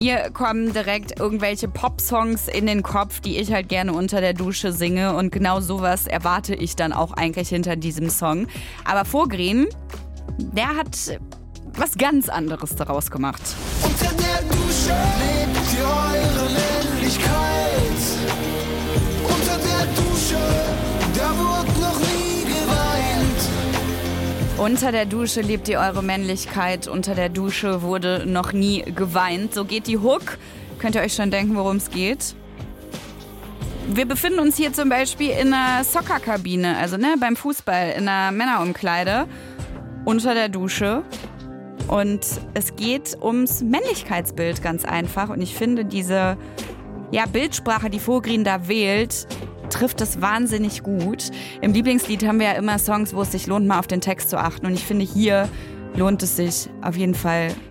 Mir kommen direkt irgendwelche Pop-Songs in den Kopf, die ich halt gerne unter der Dusche singe. Und genau sowas erwarte ich dann auch eigentlich hinter diesem Song. Aber Vorgren, der hat was ganz anderes daraus gemacht. Unter der Dusche lebt ihr eure Männlichkeit. Unter der Dusche, da wurde noch nie geweint. Unter der Dusche lebt ihr eure Männlichkeit, unter der Dusche wurde noch nie geweint. So geht die Hook. Könnt ihr euch schon denken, worum es geht? Wir befinden uns hier zum Beispiel in einer Soccerkabine, also beim Fußball, in einer Männerumkleide, unter der Dusche. Und es geht ums Männlichkeitsbild ganz einfach. Und ich finde, diese Bildsprache, die Vorgren da wählt, trifft es wahnsinnig gut. Im Lieblingslied haben wir ja immer Songs, wo es sich lohnt, mal auf den Text zu achten. Und ich finde, hier lohnt es sich auf jeden Fall